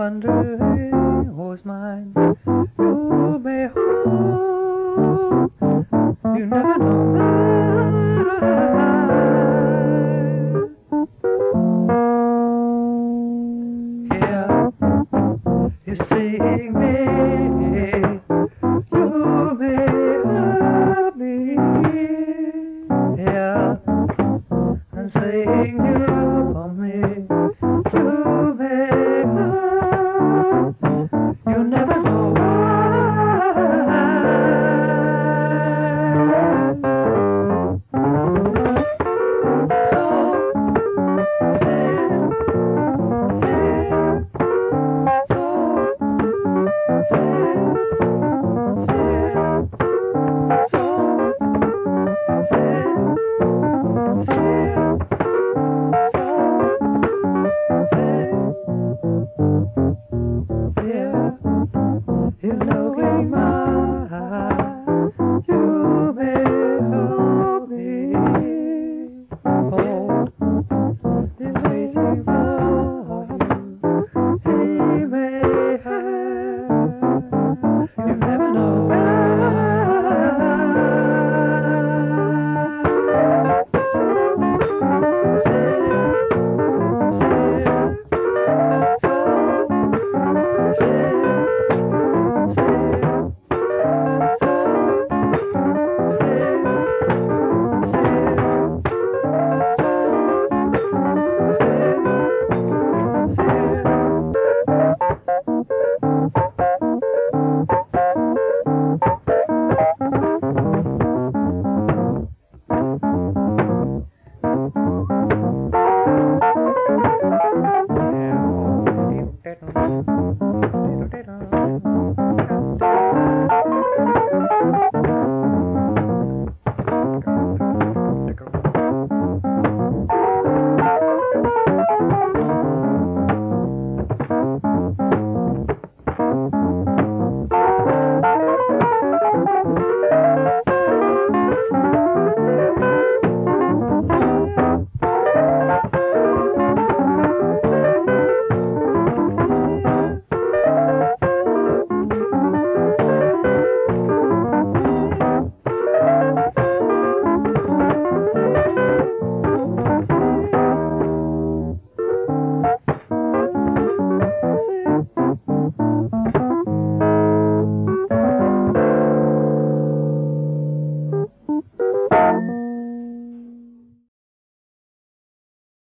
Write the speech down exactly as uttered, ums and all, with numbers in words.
wonder who's mine. You may hope you never know mine. Here you see me, you may love me. Here I'm saying you for me. You may love, you never know why. So say, say, so say, say, so say, say.